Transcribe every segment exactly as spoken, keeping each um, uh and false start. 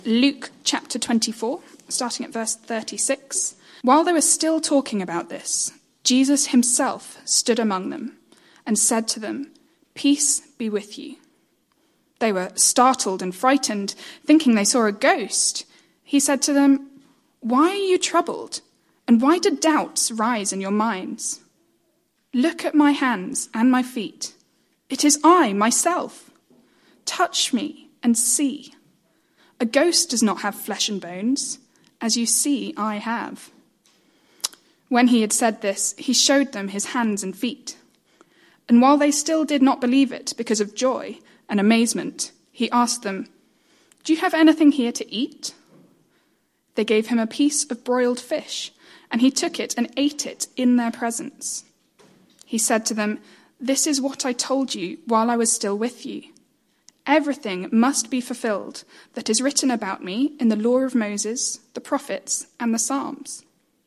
Luke chapter twenty-four, starting at verse thirty-six. While they were still talking about this, Jesus himself stood among them and said to them, "Peace be with you." They were startled and frightened, thinking they saw a ghost. He said to them, "Why are you troubled? And why do doubts rise in your minds? Look at my hands and my feet. It is I, myself. Touch me and see. A ghost does not have flesh and bones, as you see I have." When he had said this, he showed them his hands and feet. And while they still did not believe it because of joy and amazement, he asked them, "Do you have anything here to eat?" They gave him a piece of broiled fish, and he took it and ate it in their presence. He said to them, "This is what I told you while I was still with you. Everything must be fulfilled that is written about me in the law of Moses, the prophets, and the Psalms."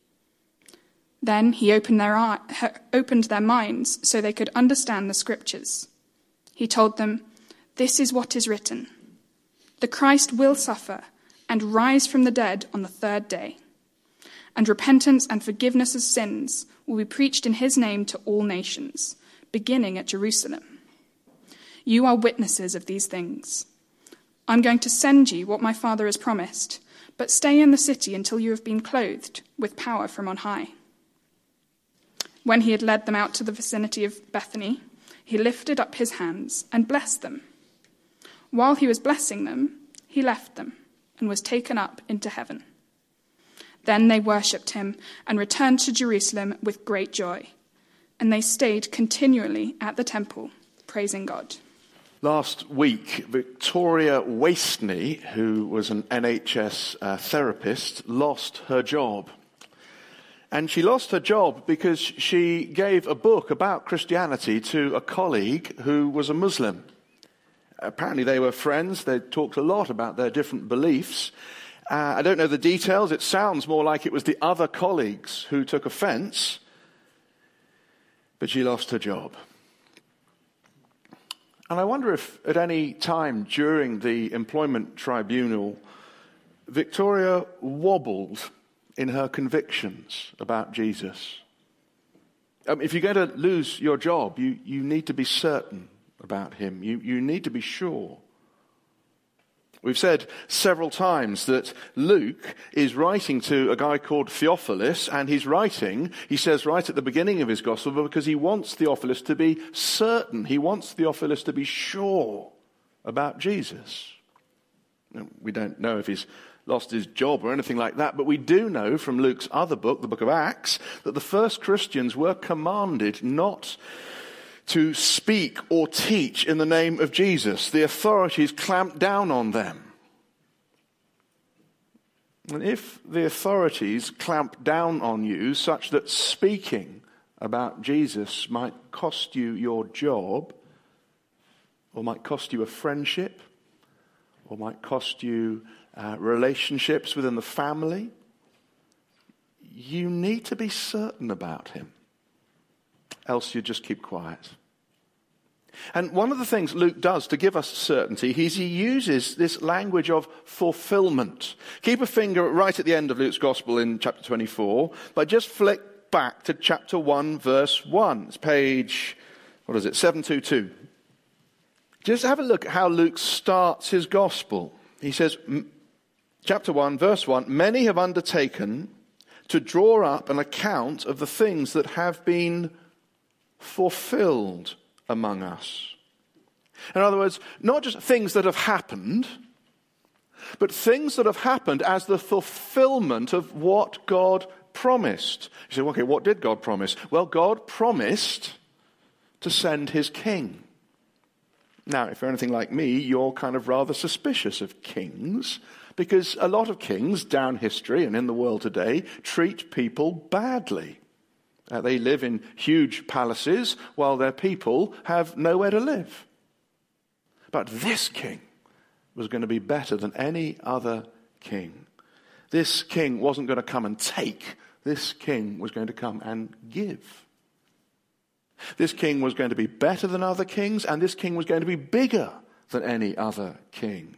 Then he opened their, eye, opened their minds so they could understand the scriptures. He told them, "This is what is written. The Christ will suffer and rise from the dead on the third day. And repentance and forgiveness of sins will be preached in his name to all nations, beginning at Jerusalem. You are witnesses of these things. I'm going to send you what my Father has promised, but stay in the city until you have been clothed with power from on high." When he had led them out to the vicinity of Bethany, he lifted up his hands and blessed them. While he was blessing them, he left them and was taken up into heaven. Then they worshipped him and returned to Jerusalem with great joy, and they stayed continually at the temple, praising God. Last week, Victoria Wasney, who was an N H S uh, therapist, lost her job. And she lost her job because she gave a book about Christianity to a colleague who was a Muslim. Apparently they were friends. They talked a lot about their different beliefs. Uh, I don't know the details. It sounds more like it was the other colleagues who took offense. But she lost her job. And I wonder if at any time during the employment tribunal, Victoria wobbled in her convictions about Jesus. Um, if you're going to lose your job, you, you need to be certain about him. You, you need to be sure. We've said several times that Luke is writing to a guy called Theophilus, and he's writing, he says right at the beginning of his gospel, because he wants Theophilus to be certain. He wants Theophilus to be sure about Jesus. We don't know if he's lost his job or anything like that, but we do know from Luke's other book, the book of Acts, that the first Christians were commanded not to speak or teach in the name of Jesus. The authorities clamped down on them. And if the authorities clamp down on you such that speaking about Jesus might cost you your job, or might cost you a friendship, or might cost you uh, relationships within the family, you need to be certain about him. Else you just keep quiet. And one of the things Luke does to give us certainty is he uses this language of fulfillment. Keep a finger right at the end of Luke's gospel in chapter twenty-four, but just flick back to chapter one, verse one. It's page, what is it, seven twenty-two. Just have a look at how Luke starts his gospel. He says, chapter one, verse one, "Many have undertaken to draw up an account of the things that have been fulfilled among us." In other words, not just things that have happened, but things that have happened as the fulfillment of what God promised. You say, okay, what did God promise? Well, God promised to send his king. Now, if you're anything like me, you're kind of rather suspicious of kings, because a lot of kings down history and in the world today treat people badly. Uh, they live in huge palaces while their people have nowhere to live. But this king was going to be better than any other king. This king wasn't going to come and take. This king was going to come and give. This king was going to be better than other kings, and this king was going to be bigger than any other king.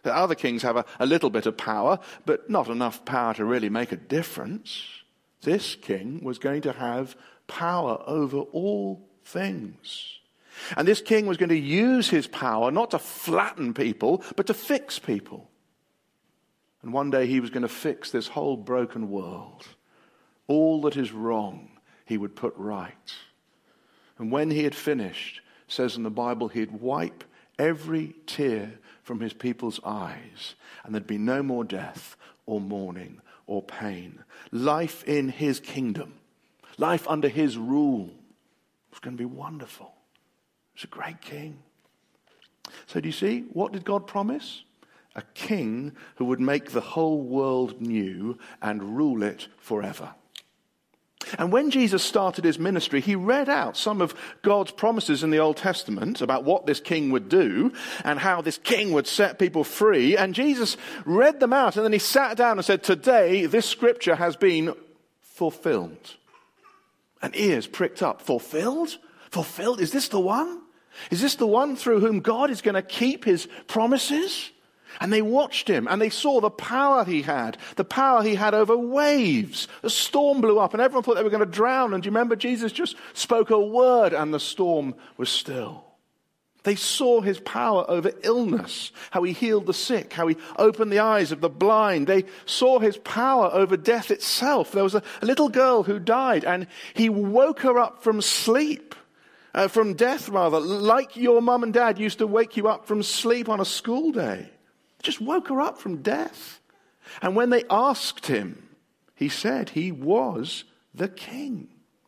The other kings have a, a little bit of power, but not enough power to really make a difference. This king was going to have power over all things. And this king was going to use his power not to flatten people, but to fix people. And one day he was going to fix this whole broken world. All that is wrong, he would put right. And when he had finished, it says in the Bible, he'd wipe every tear from his people's eyes, and there'd be no more death or mourning or pain. Life in his kingdom, life under his rule was going to be wonderful. He was a great king. So do you see, what did God promise? A king who would make the whole world new and rule it forever. And when Jesus started his ministry, he read out some of God's promises in the Old Testament about what this king would do and how this king would set people free. And Jesus read them out, and then he sat down and said, today this scripture has been fulfilled. And ears pricked up. Fulfilled? Fulfilled? Is this the one? Is this the one through whom God is going to keep his promises? And they watched him, and they saw the power he had, the power he had over waves. The storm blew up, and everyone thought they were going to drown. And do you remember Jesus just spoke a word, and the storm was still. They saw his power over illness, how he healed the sick, how he opened the eyes of the blind. They saw his power over death itself. There was a, a little girl who died, and he woke her up from sleep. Uh, from death, rather, like your mum and dad used to wake you up from sleep on a school day. Just woke her up from death. And when they asked him, he said he was the king.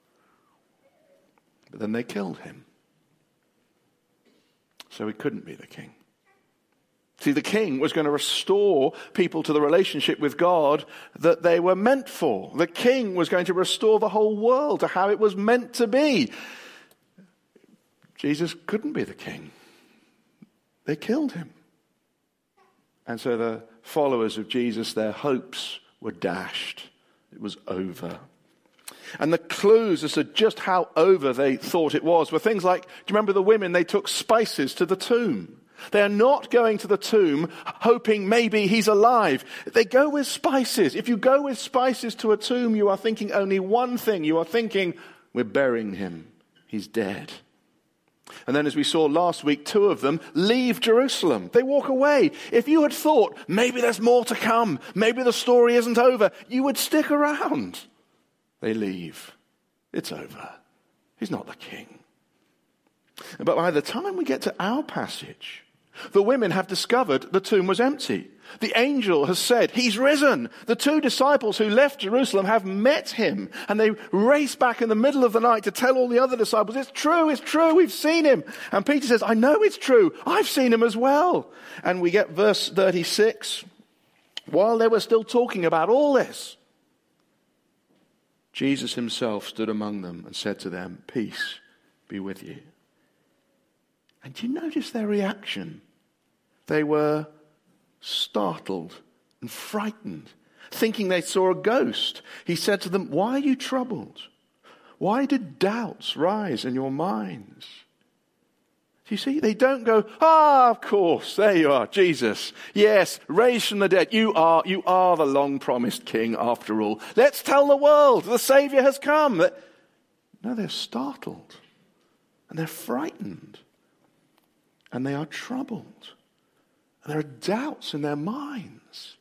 But then they killed him. So he couldn't be the king. See, the king was going to restore people to the relationship with God that they were meant for. The king was going to restore the whole world to how it was meant to be. Jesus couldn't be the king. They killed him. And so the followers of Jesus, their hopes were dashed. It was over. And the clues as to just how over they thought it was were things like, do you remember the women? They took spices to the tomb. They are not going to the tomb hoping maybe he's alive. They go with spices. If you go with spices to a tomb, you are thinking only one thing. You are thinking, we're burying him. He's dead. And then as we saw last week, two of them leave Jerusalem. They walk away. If you had thought, maybe there's more to come, maybe the story isn't over, you would stick around. They leave. It's over. He's not the king. But by the time we get to our passage, the women have discovered the tomb was empty. The angel has said, he's risen. The two disciples who left Jerusalem have met him. And they race back in the middle of the night to tell all the other disciples, it's true, it's true, we've seen him. And Peter says, I know it's true. I've seen him as well. And we get verse thirty-six. While they were still talking about all this, Jesus himself stood among them and said to them, peace be with you. And do you notice their reaction? They were startled and frightened, thinking they saw a ghost. He said to them, why are you troubled? Why did doubts rise in your minds? You see, they don't go, ah, of course, there you are, Jesus. Yes, raised from the dead. You are, you are the long-promised king after all. Let's tell the world the Savior has come. No, they're startled and they're frightened and they are troubled. And there are doubts in their minds.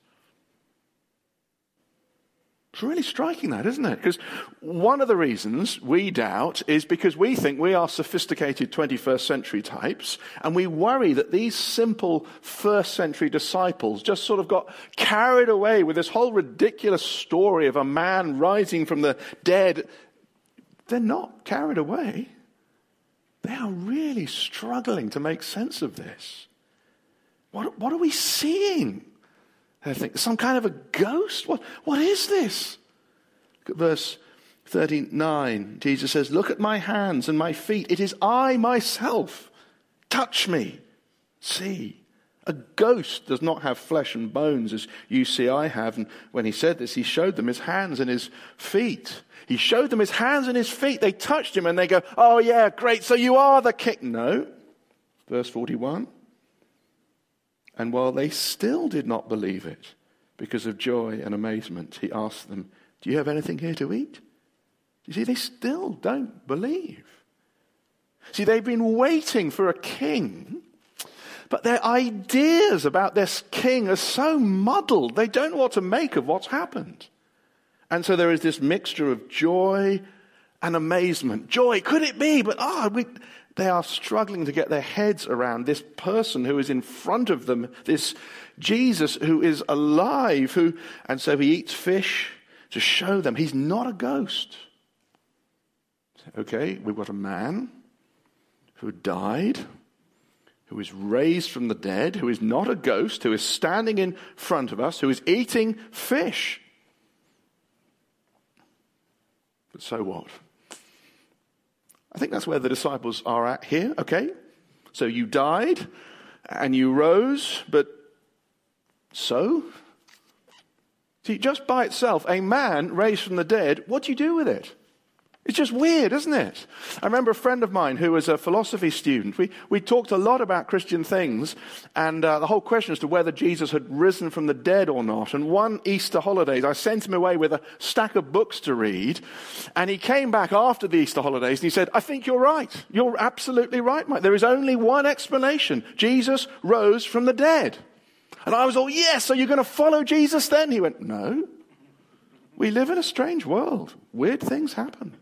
It's really striking that, isn't it? Because one of the reasons we doubt is because we think we are sophisticated twenty-first century types, and we worry that these simple first century disciples just sort of got carried away with this whole ridiculous story of a man rising from the dead. They're not carried away. They are really struggling to make sense of this. What, what are we seeing? I think some kind of a ghost? What, what is this? Look at verse thirty-nine. Jesus says, look at my hands and my feet. It is I myself. Touch me. See. A ghost does not have flesh and bones as you see I have. And when he said this, he showed them his hands and his feet. He showed them his hands and his feet. They touched him and they go, oh yeah, great. So you are the king. No. Verse forty-one. And while they still did not believe it, because of joy and amazement, he asked them, do you have anything here to eat? You see, they still don't believe. See, they've been waiting for a king, but their ideas about this king are so muddled, they don't know what to make of what's happened. And so there is this mixture of joy and amazement. Joy, could it be? But ah, we, they are struggling to get their heads around this person who is in front of them, this Jesus who is alive, who, and so he eats fish to show them he's not a ghost. Okay, we've got a man who died, who is raised from the dead, who is not a ghost, who is standing in front of us, who is eating fish. But so what? I think that's where the disciples are at here, okay? So you died and you rose, but so? See, just by itself, a man raised from the dead, what do you do with it? It's just weird, isn't it? I remember a friend of mine who was a philosophy student. We we talked a lot about Christian things, and uh, the whole question as to whether Jesus had risen from the dead or not. And one Easter holidays, I sent him away with a stack of books to read, and he came back after the Easter holidays and he said, I think you're right. You're absolutely right, Mike. There is only one explanation. Jesus rose from the dead. And I was all, yes, are you going to follow Jesus then? He went, no. We live in a strange world. Weird things happen.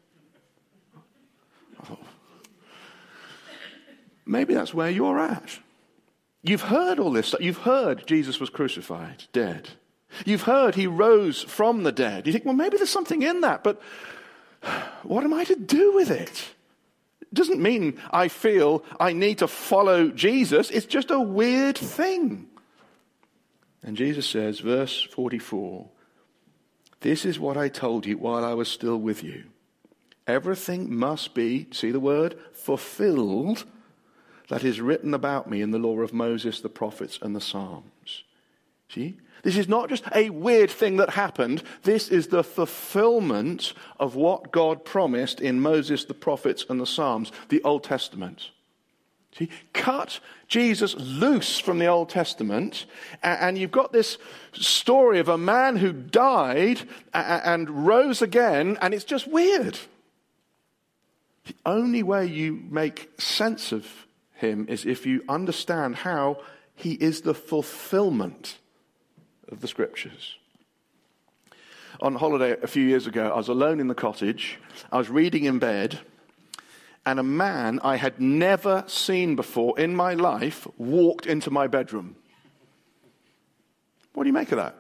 Maybe that's where you're at. You've heard all this stuff. You've heard Jesus was crucified, dead. You've heard he rose from the dead. You think, well, maybe there's something in that, but what am I to do with it? It doesn't mean I feel I need to follow Jesus. It's just a weird thing. And Jesus says, verse forty-four, this is what I told you while I was still with you. Everything must be, see the word, fulfilled, that is written about me in the law of Moses, the prophets, and the Psalms. See? This is not just a weird thing that happened. This is the fulfillment of what God promised in Moses, the prophets, and the Psalms, the Old Testament. See? Cut Jesus loose from the Old Testament, and you've got this story of a man who died and rose again, and it's just weird. The only way you make sense of him is if you understand how he is the fulfillment of the scriptures. On holiday a few years ago, I was alone in the cottage. I was reading in bed, and a man I had never seen before in my life walked into my bedroom. What do you make of that?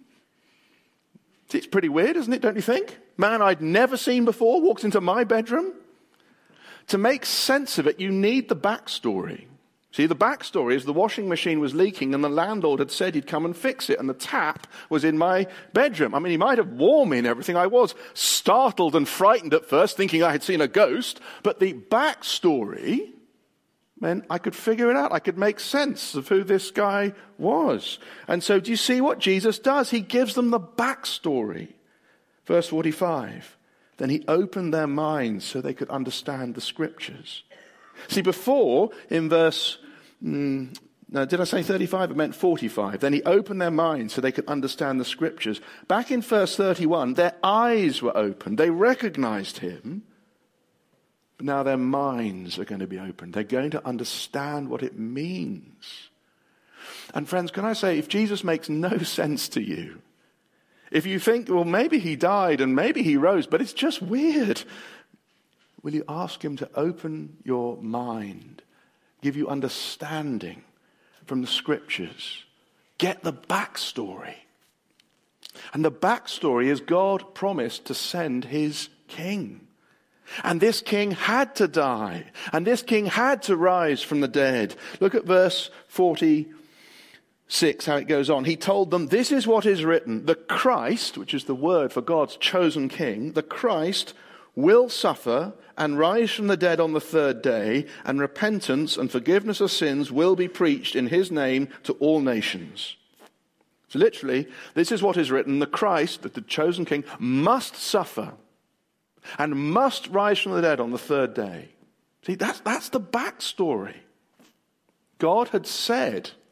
It's pretty weird, isn't it, don't you think? Man I'd never seen before walks into my bedroom. To make sense of it, you need the backstory. See, the backstory is the washing machine was leaking and the landlord had said he'd come and fix it, and the tap was in my bedroom. I mean, he might have warned me and everything. I was startled and frightened at first, thinking I had seen a ghost, but the backstory meant I could figure it out. I could make sense of who this guy was. And so do you see what Jesus does? He gives them the backstory. Verse forty-five. Then he opened their minds so they could understand the scriptures. See, before, in verse, mm, no, did I say thirty-five? It meant forty-five. Then he opened their minds so they could understand the scriptures. Back in verse thirty-one, their eyes were opened. They recognized him. But now their minds are going to be opened. They're going to understand what it means. And friends, can I say, if Jesus makes no sense to you, if you think, well, maybe he died and maybe he rose, but it's just weird, will you ask him to open your mind, give you understanding from the scriptures? Get the backstory. And the backstory is God promised to send his king. And this king had to die. And this king had to rise from the dead. Look at verse forty-six, how it goes on. He told them, this is what is written. The Christ, which is the word for God's chosen king, the Christ will suffer and rise from the dead on the third day, and repentance and forgiveness of sins will be preached in his name to all nations. So literally, this is what is written. The Christ, the chosen king, must suffer and must rise from the dead on the third day. See, that's, that's the backstory. God had said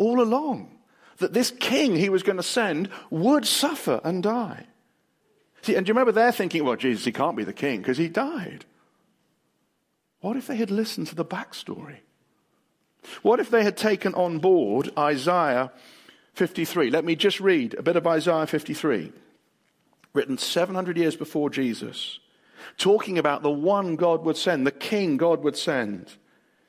all along, that this king he was going to send would suffer and die. See, and do you remember they're thinking, well, Jesus, he can't be the king because he died. What if they had listened to the backstory? What if they had taken on board Isaiah fifty-three? Let me just read a bit of Isaiah fifty-three, written seven hundred years before Jesus, talking about the one God would send, the king God would send. It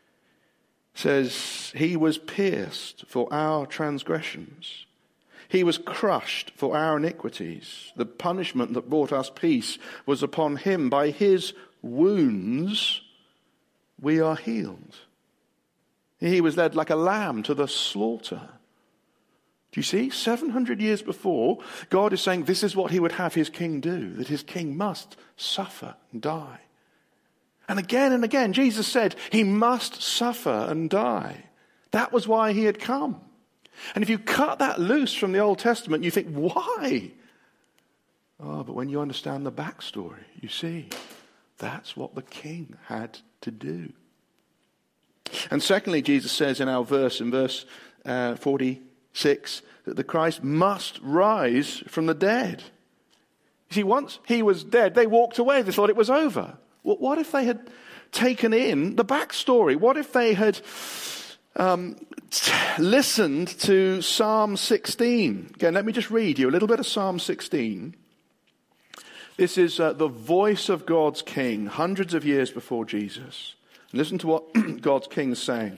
says, he was pierced for our transgressions. He was crushed for our iniquities. The punishment that brought us peace was upon him. By his wounds we are healed. He was led like a lamb to the slaughter. Do you see? seven hundred years before, God is saying this is what he would have his king do, that his king must suffer and die. And again and again, Jesus said he must suffer and die. That was why he had come. And if you cut that loose from the Old Testament, you think, why? Oh, but when you understand the backstory, you see, that's what the king had to do. And secondly, Jesus says in our verse, in verse uh, forty-six, that the Christ must rise from the dead. You see, once he was dead, they walked away. They thought it was over. Well, what if they had taken in the backstory? What if they had um, t- listened to Psalm sixteen? Again, let me just read you a little bit of Psalm sixteen. This is uh, the voice of God's king, hundreds of years before Jesus. Listen to what God's king is saying.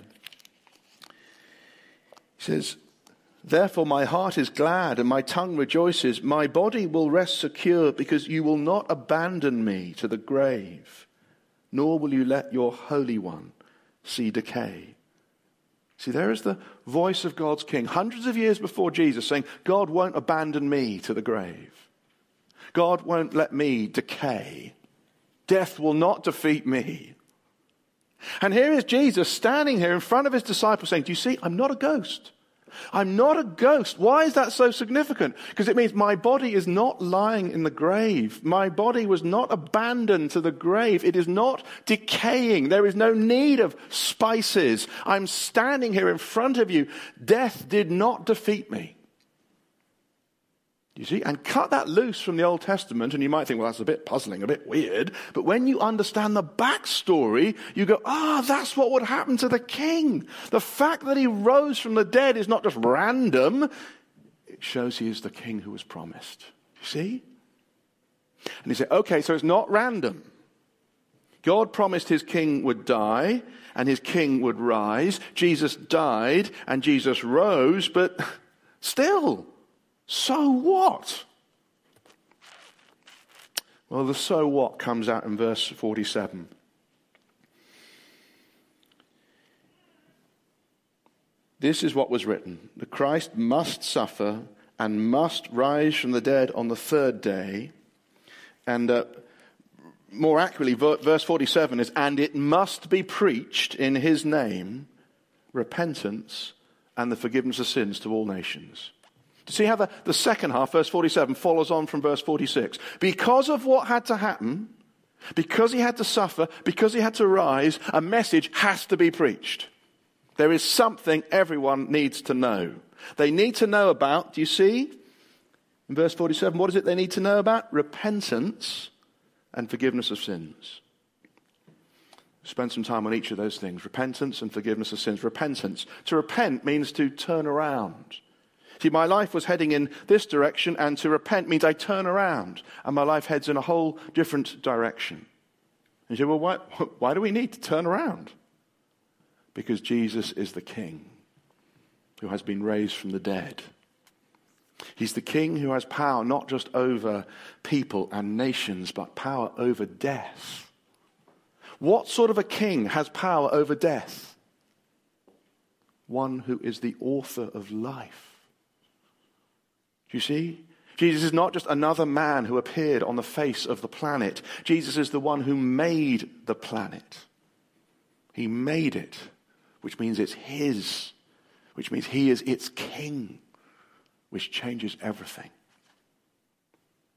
He says, therefore my heart is glad and my tongue rejoices. My body will rest secure because you will not abandon me to the grave, nor will you let your Holy One see decay. See, there is the voice of God's king, hundreds of years before Jesus, saying, God won't abandon me to the grave. God won't let me decay. Death will not defeat me. And here is Jesus standing here in front of his disciples saying, do you see, I'm not a ghost. I'm not a ghost. Why is that so significant? Because it means my body is not lying in the grave. My body was not abandoned to the grave. It is not decaying. There is no need of spices. I'm standing here in front of you. Death did not defeat me. You see, and cut that loose from the Old Testament, and you might think, well, that's a bit puzzling, a bit weird. But when you understand the backstory, you go, ah, oh, that's what would happen to the king. The fact that he rose from the dead is not just random. It shows he is the king who was promised. You see? And you say, okay, so it's not random. God promised his king would die, and his king would rise. Jesus died, and Jesus rose, but still... so what? Well, the so what comes out in verse forty-seven. This is what was written. The Christ must suffer and must rise from the dead on the third day. And uh, more accurately, verse forty-seven is, and it must be preached in his name, repentance and the forgiveness of sins to all nations. Do you see how the, the second half, verse forty-seven, follows on from verse forty-six? Because of what had to happen, because he had to suffer, because he had to rise, a message has to be preached. There is something everyone needs to know. They need to know about, do you see? In verse forty-seven, what is it they need to know about? Repentance and forgiveness of sins. Spend some time on each of those things. Repentance and forgiveness of sins. Repentance. To repent means to turn around. See, my life was heading in this direction, and to repent means I turn around, and my life heads in a whole different direction. And you say, well, why, why do we need to turn around? Because Jesus is the King who has been raised from the dead. He's the King who has power not just over people and nations, but power over death. What sort of a king has power over death? One who is the author of life. You see? Jesus is not just another man who appeared on the face of the planet. Jesus is the one who made the planet. He made it, which means it's his, which means he is its king, which changes everything.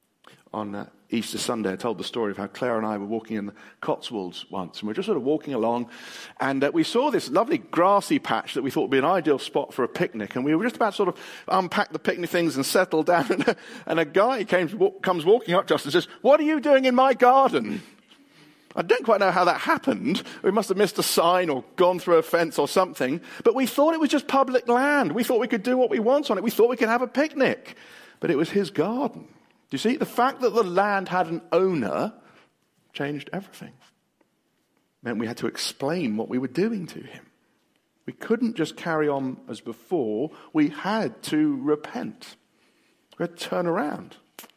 on uh, Easter Sunday, I told the story of how Claire and I were walking in the Cotswolds once, and we were just sort of walking along, and uh, we saw this lovely grassy patch that we thought would be an ideal spot for a picnic, and we were just about to sort of unpack the picnic things and settle down, and, and a guy came, comes walking up to us and says, "What are you doing in my garden?" I don't quite know how that happened. We must have missed a sign or gone through a fence or something, but we thought it was just public land. We thought we could do what we want on it. We thought we could have a picnic, but it was his garden. Do you see? The fact that the land had an owner changed everything. It meant we had to explain what we were doing to him. We couldn't just carry on as before. We had to repent. We had to turn around.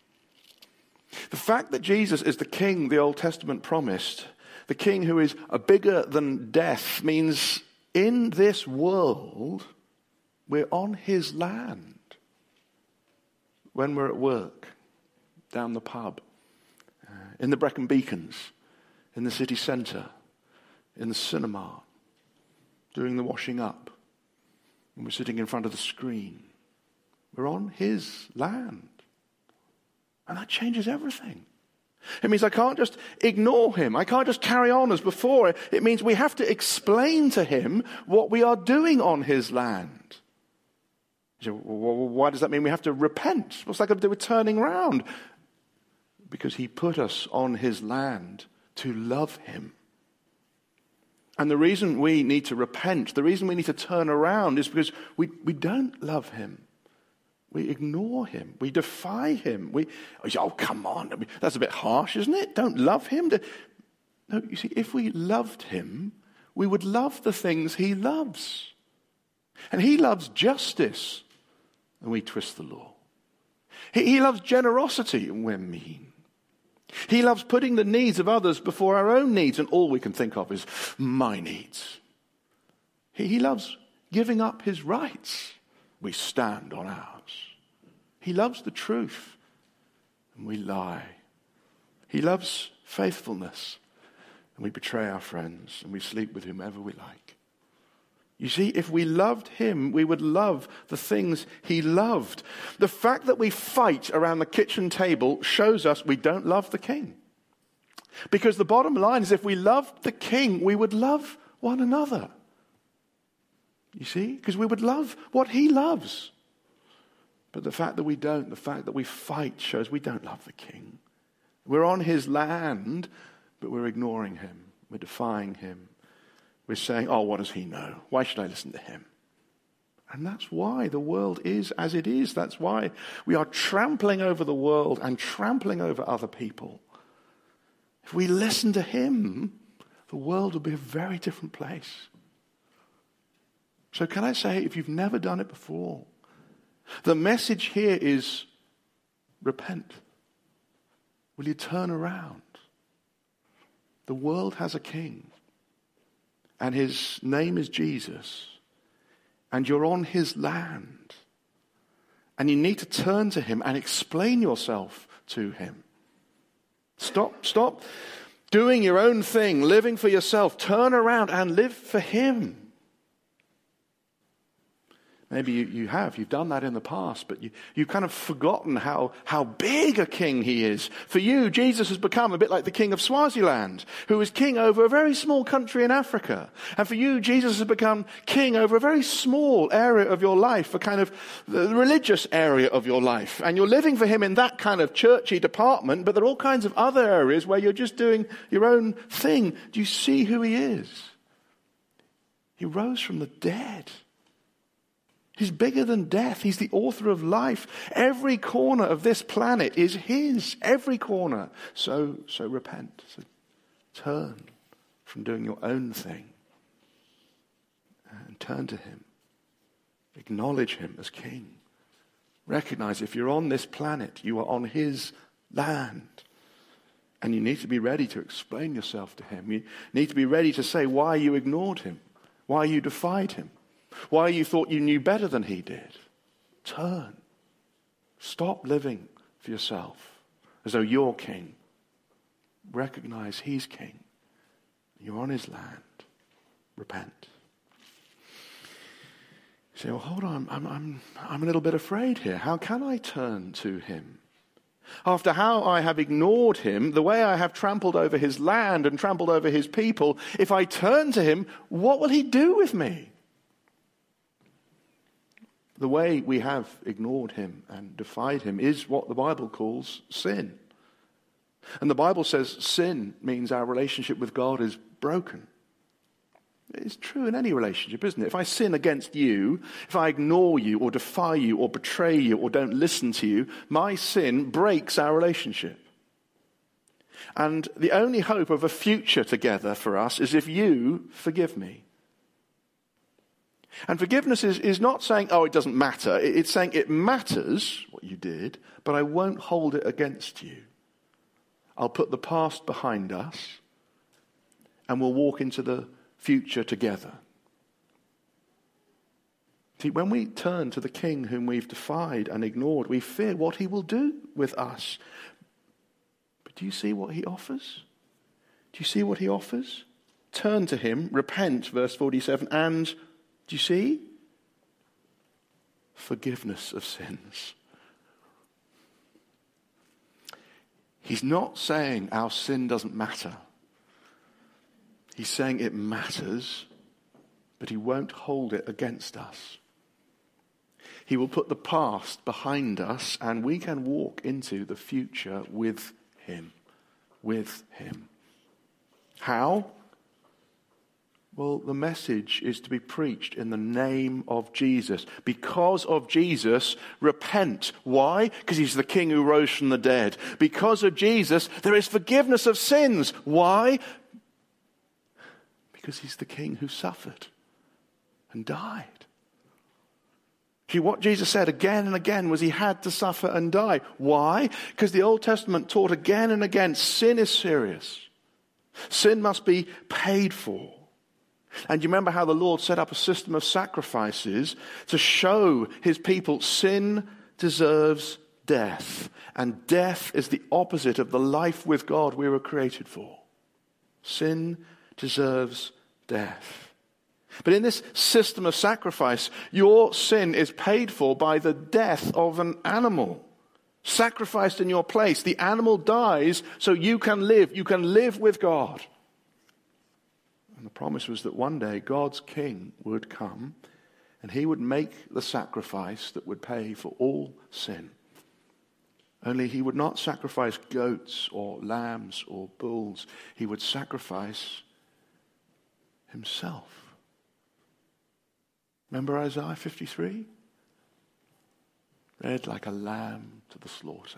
The fact that Jesus is the king the Old Testament promised, the king who is a bigger than death, means in this world we're on his land. When we're at work, down the pub, uh, in the Brecon Beacons, in the city centre, in the cinema, doing the washing up, when we're sitting in front of the screen. We're on his land. And that changes everything. It means I can't just ignore him. I can't just carry on as before. It means we have to explain to him what we are doing on his land. So, well, why does that mean we have to repent? What's that got to do with turning around? Because he put us on his land to love him. And the reason we need to repent, the reason we need to turn around is because we, we don't love him. We ignore him. We defy him. We, oh, come on. I mean, that's a bit harsh, isn't it? Don't love him. No, you see, if we loved him, we would love the things he loves. And he loves justice, and we twist the law. He, he loves generosity, and we're mean. He loves putting the needs of others before our own needs, and all we can think of is my needs. He, he loves giving up his rights. We stand on ours. He loves the truth, and we lie. He loves faithfulness, and we betray our friends, and we sleep with whomever we like. You see, if we loved him, we would love the things he loved. The fact that we fight around the kitchen table shows us we don't love the king. Because the bottom line is, if we loved the king, we would love one another. You see? Because we would love what he loves. But the fact that we don't, the fact that we fight, shows we don't love the king. We're on his land, but we're ignoring him. We're defying him. We're saying, oh, what does he know? Why should I listen to him? And that's why the world is as it is. That's why we are trampling over the world and trampling over other people. If we listen to him, the world will be a very different place. So can I say, if you've never done it before, the message here is repent. Will you turn around? The world has a king. And his name is Jesus. And you're on his land. And you need to turn to him and explain yourself to him. Stop, stop doing your own thing, living for yourself. Turn around and live for him. Maybe you, you have. You've done that in the past, but you, you've kind of forgotten how, how big a king he is. For you, Jesus has become a bit like the king of Swaziland, who is king over a very small country in Africa. And for you, Jesus has become king over a very small area of your life, a kind of the religious area of your life. And you're living for him in that kind of churchy department, but there are all kinds of other areas where you're just doing your own thing. Do you see who he is? He rose from the dead. He's bigger than death. He's the author of life. Every corner of this planet is his. Every corner. So, so repent. So turn from doing your own thing and turn to him. Acknowledge him as king. Recognize if you're on this planet, you are on his land. And you need to be ready to explain yourself to him. You need to be ready to say why you ignored him, why you defied him. Why you thought you knew better than he did. Turn. Stop living for yourself as though you're king. Recognize he's king. You're on his land. Repent. You say, well, hold on, I'm, I'm, I'm a little bit afraid here. How can I turn to him? After how I have ignored him, the way I have trampled over his land and trampled over his people, if I turn to him, what will he do with me? The way we have ignored him and defied him is what the Bible calls sin. And the Bible says sin means our relationship with God is broken. It's true in any relationship, isn't it? If I sin against you, if I ignore you or defy you or betray you or don't listen to you, my sin breaks our relationship. And the only hope of a future together for us is if you forgive me. And forgiveness is, is not saying, oh, it doesn't matter. It's saying it matters what you did, but I won't hold it against you. I'll put the past behind us and we'll walk into the future together. See, when we turn to the King whom we've defied and ignored, we fear what he will do with us. But do you see what he offers? Do you see what he offers? Turn to him, repent, verse forty-seven, and, do you see? Forgiveness of sins. He's not saying our sin doesn't matter. He's saying it matters, but he won't hold it against us. He will put the past behind us and we can walk into the future with him. With him. How? Well, the message is to be preached in the name of Jesus. Because of Jesus, repent. Why? Because he's the King who rose from the dead. Because of Jesus, there is forgiveness of sins. Why? Because he's the King who suffered and died. See, what Jesus said again and again was he had to suffer and die. Why? Because the Old Testament taught again and again sin is serious. Sin must be paid for. And you remember how the Lord set up a system of sacrifices to show his people sin deserves death. And death is the opposite of the life with God we were created for. Sin deserves death. But in this system of sacrifice, your sin is paid for by the death of an animal. Sacrificed in your place. The animal dies so you can live. You can live with God. And the promise was that one day God's King would come and he would make the sacrifice that would pay for all sin. Only he would not sacrifice goats or lambs or bulls. He would sacrifice himself. Remember Isaiah fifty-three? Led like a lamb to the slaughter.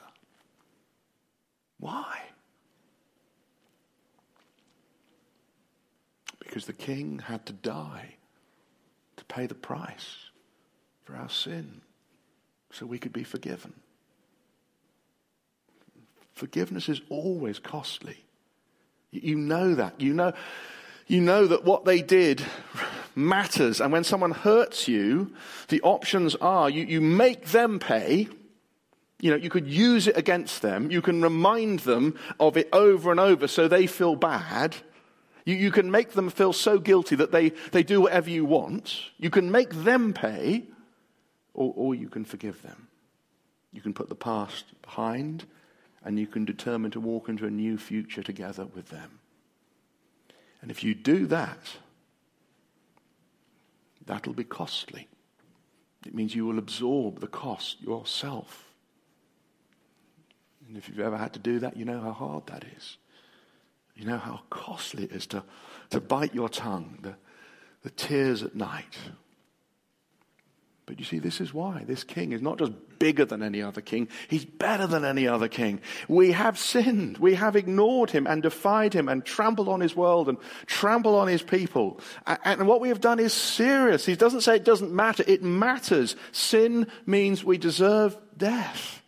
Why? Because the King had to die to pay the price for our sin so we could be forgiven. Forgiveness is always costly. You know that. You know, you know that what they did matters. And when someone hurts you, the options are you, you make them pay. You know, you could use it against them. You can remind them of it over and over so they feel bad. You, you can make them feel so guilty that they, they do whatever you want. You can make them pay, or, or you can forgive them. You can put the past behind, and you can determine to walk into a new future together with them. And if you do that, that'll be costly. It means you will absorb the cost yourself. And if you've ever had to do that, you know how hard that is. You know how costly it is to, to bite your tongue, the, the tears at night. But you see, this is why this king is not just bigger than any other king. He's better than any other king. We have sinned. We have ignored him and defied him and trampled on his world and trampled on his people. And what we have done is serious. He doesn't say it doesn't matter. It matters. Sin means we deserve death.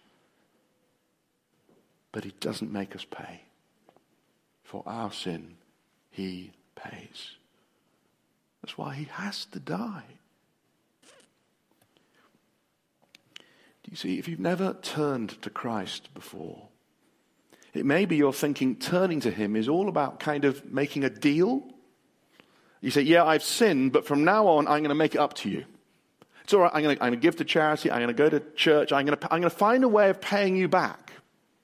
But he doesn't make us pay. For our sin, he pays. That's why he has to die. Do you see, if you've never turned to Christ before, it may be you're thinking turning to him is all about kind of making a deal. You say, yeah, I've sinned, but from now on, I'm going to make it up to you. It's all right, I'm going to, I'm going to give to charity, I'm going to go to church, I'm going to, I'm going to find a way of paying you back.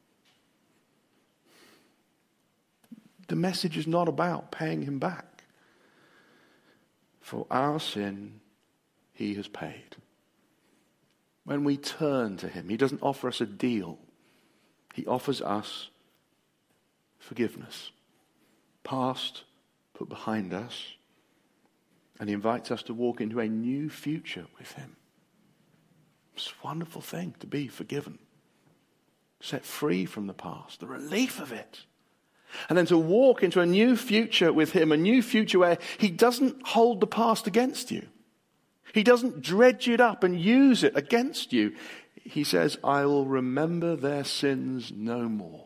The message is not about paying him back. For our sin, he has paid. When we turn to him, he doesn't offer us a deal. He offers us forgiveness. Past put behind us. And he invites us to walk into a new future with him. It's a wonderful thing to be forgiven. Set free from the past. The relief of it. And then to walk into a new future with him. A new future where he doesn't hold the past against you. He doesn't dredge it up and use it against you. He says, I will remember their sins no more.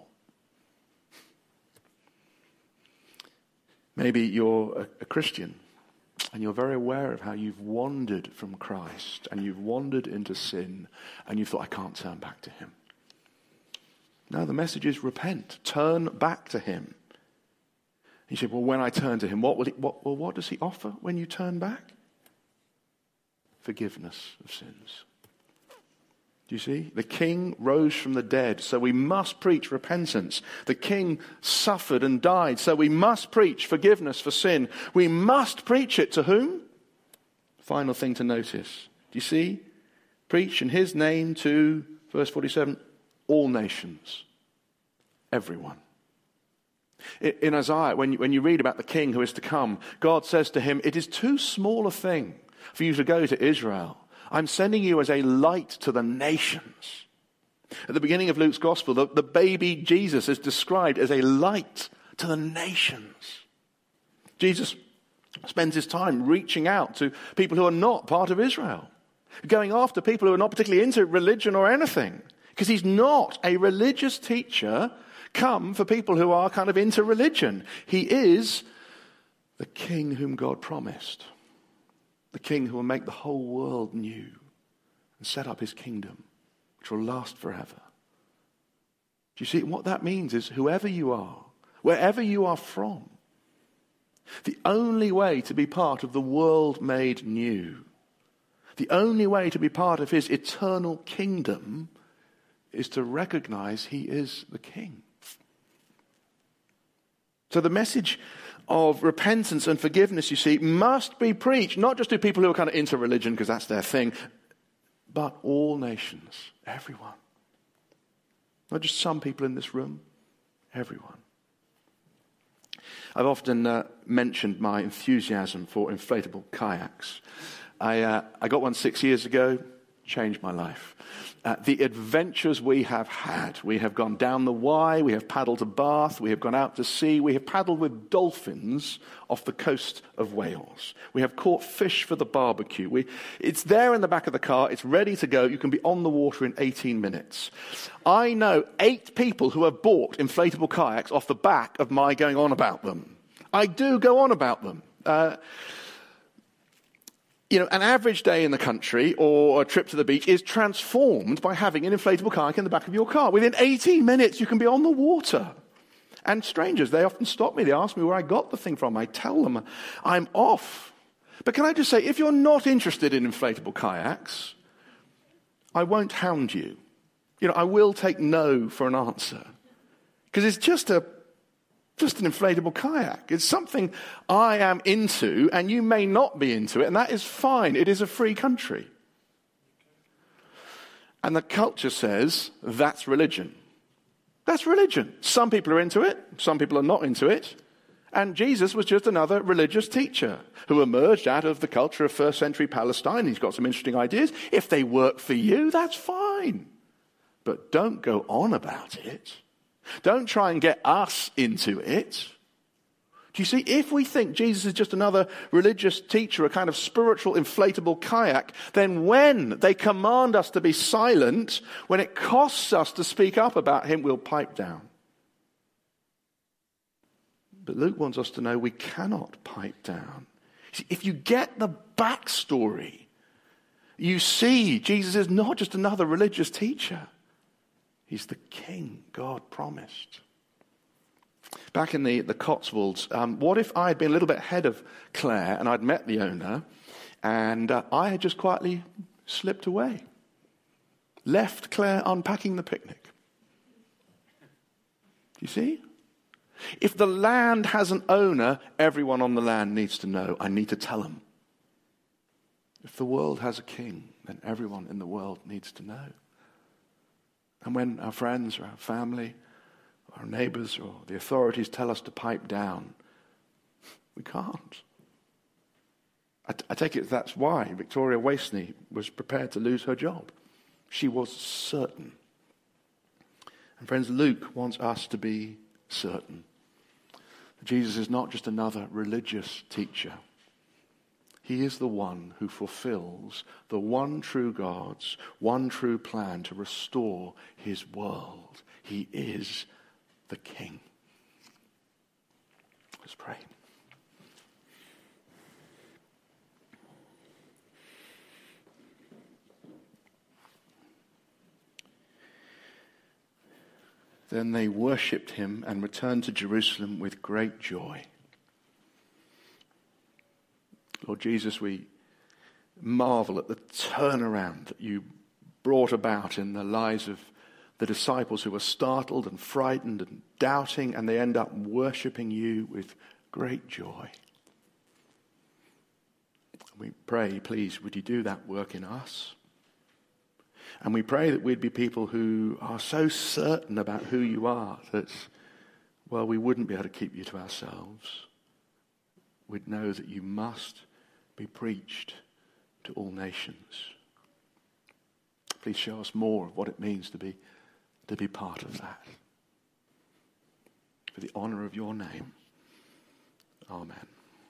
Maybe you're a, a Christian and you're very aware of how you've wandered from Christ and you've wandered into sin and you thought, I can't turn back to him. No, the message is repent. Turn back to him. You say, well, when I turn to him, what will he, what, well, what does he offer when you turn back? Forgiveness of sins. Do you see? The king rose from the dead, so we must preach repentance. The king suffered and died, so we must preach forgiveness for sin. We must preach it to whom? Final thing to notice. Do you see? Preach in his name to, verse forty-seven, all nations. Everyone. In Isaiah, when you, when you read about the king who is to come, God says to him, it is too small a thing for you to go to Israel. I'm sending you as a light to the nations. At the beginning of Luke's gospel, the, the baby Jesus is described as a light to the nations. Jesus spends his time reaching out to people who are not part of Israel, going after people who are not particularly into religion or anything, because he's not a religious teacher come for people who are kind of into religion. He is the king whom God promised. The king who will make the whole world new and set up his kingdom, which will last forever. Do you see what that means is whoever you are, wherever you are from, the only way to be part of the world made new, the only way to be part of his eternal kingdom is to recognize he is the king. So the message of repentance and forgiveness, you see, must be preached, not just to people who are kind of into religion because that's their thing, but all nations, everyone. Not just some people in this room, everyone. I've often uh, mentioned my enthusiasm for inflatable kayaks. I, uh, I got one six years ago, changed my life. Uh, the adventures we have had. We have gone down the Wye, we have paddled to Bath, we have gone out to sea, we have paddled with dolphins off the coast of Wales. We have caught fish for the barbecue. We, it's there in the back of the car, it's ready to go, you can be on the water in eighteen minutes. I know eight people who have bought inflatable kayaks off the back of my going on about them. I do go on about them. Uh, You know, an average day in the country or a trip to the beach is transformed by having an inflatable kayak in the back of your car. Within eighteen minutes, you can be on the water. And strangers, they often stop me. They ask me where I got the thing from. I tell them I'm off. But can I just say, if you're not interested in inflatable kayaks, I won't hound you. You know, I will take no for an answer. Because it's just a Just an inflatable kayak. It's something I am into, and you may not be into it, and that is fine. It is a free country. And the culture says that's religion. That's religion. Some people are into it, some people are not into it. And Jesus was just another religious teacher who emerged out of the culture of first century Palestine. He's got some interesting ideas. If they work for you, that's fine. But don't go on about it. Don't try and get us into it. Do you see, if we think Jesus is just another religious teacher, a kind of spiritual inflatable kayak, then when they command us to be silent, when it costs us to speak up about him, we'll pipe down. But Luke wants us to know we cannot pipe down. See, if you get the backstory, you see Jesus is not just another religious teacher. He's the king God promised. Back in the, the Cotswolds, um, what if I had been a little bit ahead of Claire and I'd met the owner and uh, I had just quietly slipped away, left Claire unpacking the picnic? Do you see? If the land has an owner, everyone on the land needs to know. I need to tell them. If the world has a king, then everyone in the world needs to know. And when our friends or our family, or our neighbours or the authorities tell us to pipe down, we can't. I, t- I take it that's why Victoria Wasney was prepared to lose her job. She was certain. And friends, Luke wants us to be certain. Jesus is not just another religious teacher. He is the one who fulfills the one true God's one true plan to restore his world. He is the King. Let's pray. Then they worshipped him and returned to Jerusalem with great joy. Lord Jesus, we marvel at the turnaround that you brought about in the lives of the disciples who were startled and frightened and doubting, and they end up worshipping you with great joy. We pray, please, would you do that work in us? And we pray that we'd be people who are so certain about who you are that, well, we wouldn't be able to keep you to ourselves. We'd know that you must be preached to all nations. Please show us more of what it means to be, to be part of that. For the honor of your name. Amen.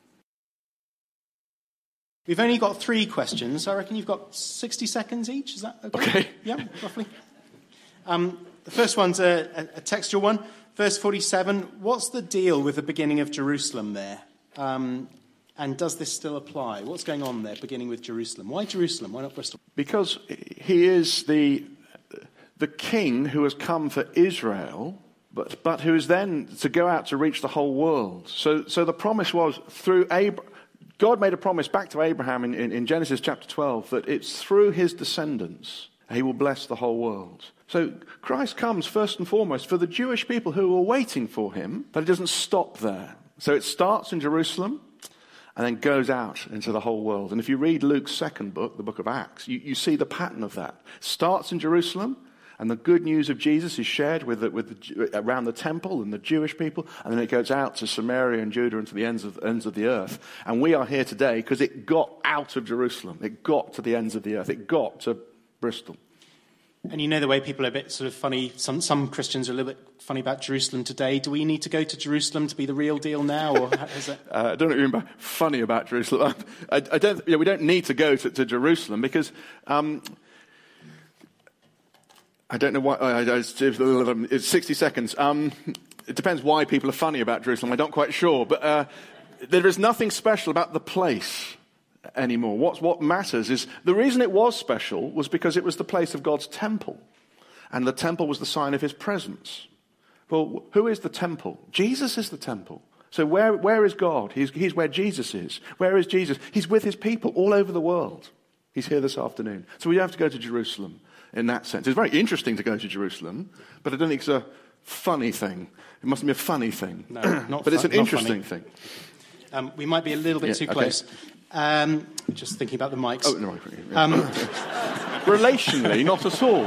We've only got three questions. I reckon you've got sixty seconds each. Is that okay? Okay. Yeah, roughly. Um, the first one's a, a, a textual one. Verse forty-seven. What's the deal with the beginning of Jerusalem there? Um, and does this still apply? What's going on there, beginning with Jerusalem? Why Jerusalem? Why not Bristol? Because he is the the king who has come for Israel, but but who is then to go out to reach the whole world. So so the promise was through Abraham. God made a promise back to Abraham in, in, in Genesis chapter twelve that it's through his descendants he will bless the whole world. So Christ comes first and foremost for the Jewish people who are waiting for him, but it doesn't stop there. So it starts in Jerusalem and then goes out into the whole world. And if you read Luke's second book, the book of Acts, you, you see the pattern of that. It starts in Jerusalem, and the good news of Jesus is shared with the, with the, around the temple and the Jewish people, and then it goes out to Samaria and Judah and to the ends of, ends of the earth. And we are here today because it got out of Jerusalem. It got to the ends of the earth. It got to Bristol. And you know the way people are a bit sort of funny, some some Christians are a little bit funny about Jerusalem today. Do we need to go to Jerusalem to be the real deal now? Or is it? uh, I don't know what you mean by funny about Jerusalem. I, I don't, you know, we don't need to go to, to Jerusalem because... Um, I don't know why, uh, it's sixty seconds. Um, it depends why people are funny about Jerusalem. I'm not quite sure. But uh, there is nothing special about the place anymore. What's, what matters is the reason it was special was because it was the place of God's temple. And the temple was the sign of his presence. Well, who is the temple? Jesus is the temple. So where, where is God? He's, he's where Jesus is. Where is Jesus? He's with his people all over the world. He's here this afternoon. So we don't have to go to Jerusalem. In that sense, it's very interesting to go to Jerusalem, but I don't think it's a funny thing. It mustn't be a funny thing. No, not but it's an fun, interesting thing. Um, we might be a little bit yeah, too okay. close. Um, just thinking about the mics. Oh, no, yeah. um, Relationally, not at all.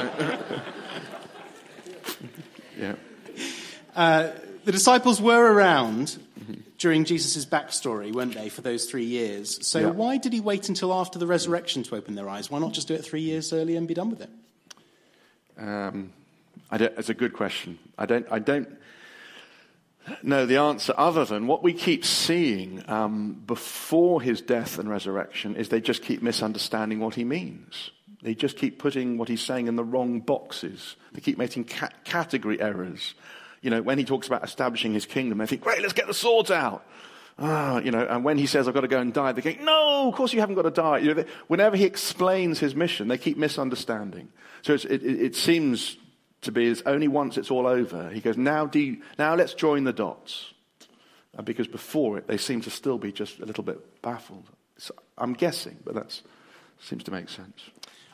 yeah. Uh, the disciples were around during Jesus' backstory, weren't they, for those three years? So yeah. why did he wait until after the resurrection to open their eyes? Why not just do it three years earlier and be done with it? Um, I don't, that's a good question. I don't, I don't know the answer other than what we keep seeing um, before his death and resurrection is they just keep misunderstanding what he means. They just keep putting what he's saying in the wrong boxes. They keep making ca- category errors. You know, when he talks about establishing his kingdom, they think, great, let's get the swords out. Ah, you know, and when he says, I've got to go and die, they think, no, of course you haven't got to die. You know, they, whenever he explains his mission, they keep misunderstanding. So it's, it, it, it seems to be as only once it's all over. He goes, now, do you, now let's join the dots. Uh, because before it, they seem to still be just a little bit baffled. So I'm guessing, but that seems to make sense.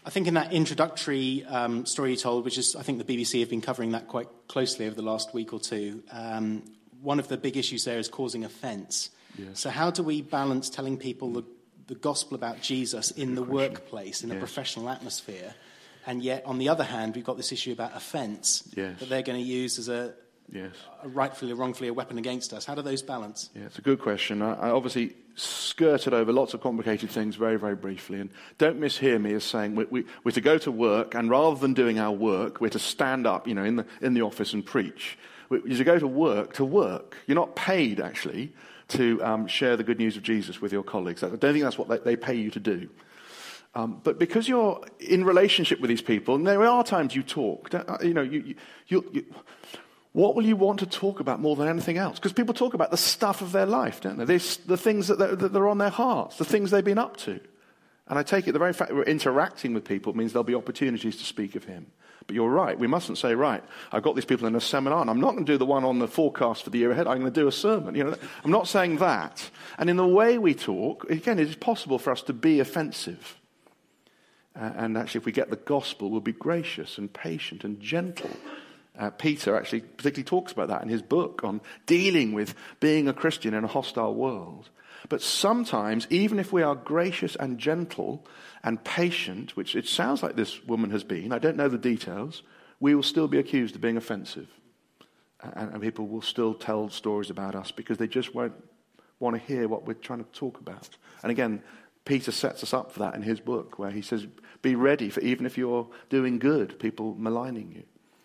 I think in that introductory um, story you told, which is, I think the B B C have been covering that quite closely over the last week or two, um, one of the big issues there is causing offence. Yes. So how do we balance telling people the, the gospel about Jesus in the question. workplace, in Yes. a professional atmosphere, and yet, on the other hand, we've got this issue about offence Yes. that they're going to use as a, Yes. a rightfully or wrongfully a weapon against us. How do those balance? Yeah, it's a good question. I, I obviously skirted over lots of complicated things very, very briefly. And don't mishear me as saying we, we, we're to go to work, and rather than doing our work, we're to stand up, you know, in the in the office and preach. We're to go to work to work. You're not paid, actually, to um, share the good news of Jesus with your colleagues. I don't think that's what they, they pay you to do. Um, but because you're in relationship with these people, and there are times you talk, you know, you, you, you, you, what will you want to talk about more than anything else? Because people talk about the stuff of their life, don't they? They the things that, that are on their hearts, the things they've been up to. And I take it the very fact that we're interacting with people means there'll be opportunities to speak of him. But you're right, we mustn't say, right, I've got these people in a seminar, and I'm not going to do the one on the forecast for the year ahead, I'm going to do a sermon. You know, I'm not saying that. And in the way we talk, again, it is possible for us to be offensive. Uh, and actually, if we get the gospel, we'll be gracious and patient and gentle. Uh, Peter actually particularly talks about that in his book on dealing with being a Christian in a hostile world. But sometimes, even if we are gracious and gentle and patient, which it sounds like this woman has been, I don't know the details, we will still be accused of being offensive. And, and people will still tell stories about us because they just won't want to hear what we're trying to talk about. And again, Peter sets us up for that in his book, where he says, be ready for even if you're doing good, people maligning you.